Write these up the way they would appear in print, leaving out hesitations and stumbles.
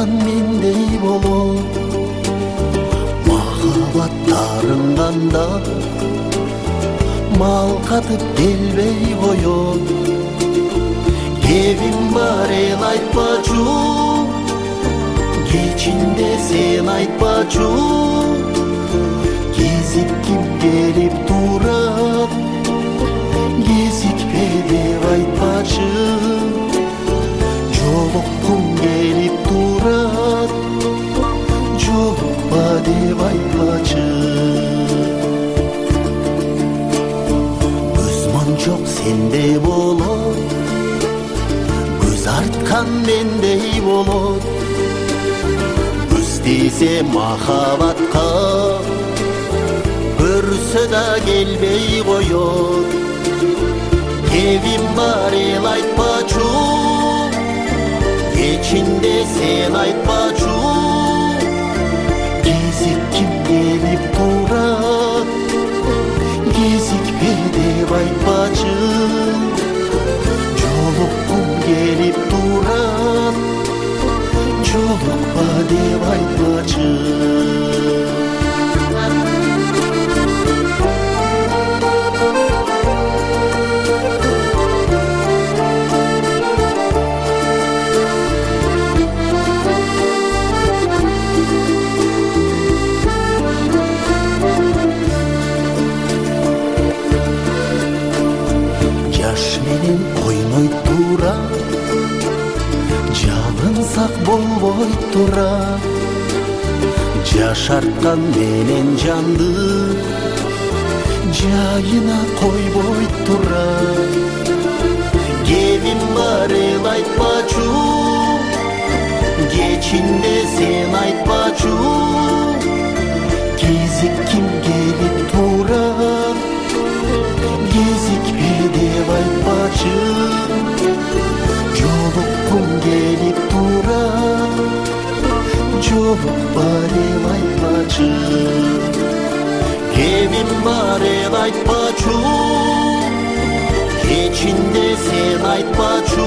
жараткан мендей болот. Махабаттарың кандап мал катып келбей коет. Кебиң бар эл айтпачу, кечинде сен айтпачу. Кезикким келип турат, кезикпе деп айтпачы. Жолуккум келип турат, жолукпа деп айтпачы. Көзмон жок сенде болот, көз арткан мендей болот. Көз тийсе махабатка көрсө да келбей коет. Кебим бар эл айтпачу, кечинде сен айтпачу. Кезикким келип турат, кезикпе деп айтпачы. Жолуккум келип турат, жолукпа деп айтпачы. Жаш менен ойной тура, жалынсак болбой тура. Жашарткан менен жанды жайына койбой тура. Кебим бар эл айтпачу, кечинде сен айтпачу. Кезикким келип турат, кезикпе деп айтпачы. Жолуккум келип турат, жолукпа деп айтпачы. Кебим бар эл айтпачу, кечинде сен айтпачу.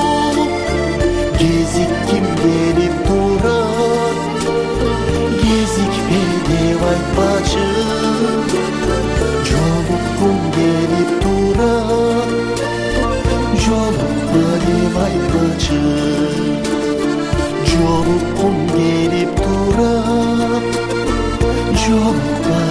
Кезикким келип турат, кезикпе деп айтпачы. Жолуккум келип турат, жолукпа деп айтпачы. Жолуккум келип турат, жолукпа